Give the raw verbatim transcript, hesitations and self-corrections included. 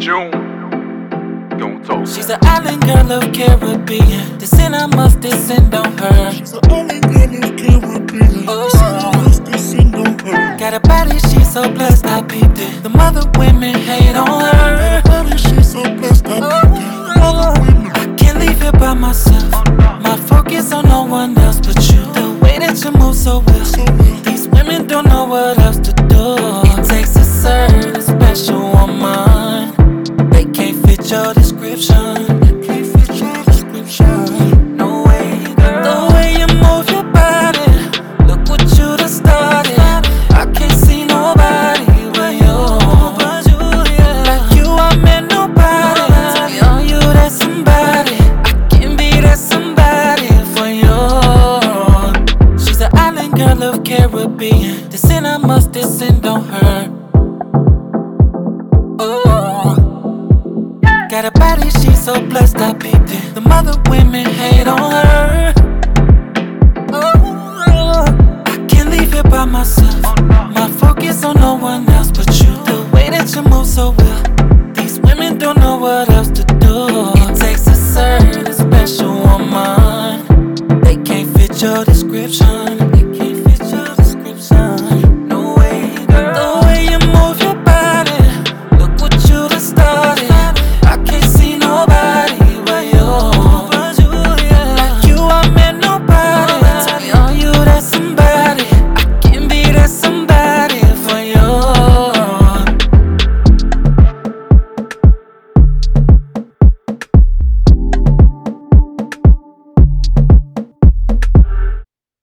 June. Gon' talk. She's an island girl of Caribbean. The sin I must descend on her. She's an island girl of Caribbean. Oh. The sin I must descend on her. Got a body, she's so blessed, I peeped it. The mother women hate on her. Got a body, she's so blessed, I peeped it. The mother women. I can't leave it by myself. My focus on no one else but you. The way that you move so well. So well. These women don't know what else to do. It takes a certain special woman. They can't fit your description. Can't fit your description. No way, girl. The way you move your body, look what you done started. I can't see nobody but you. Like you, I met nobody. Beyond you, there's somebody. I can be that somebody for you. She's an island girl of Caribbean. The sin I must descend on her. Oh. Got a body, she's so blessed, I peeped it. The mother women hate on her. Oh, I can't leave it by myself. My focus on no one else but you. The way that you move so well. These women don't know what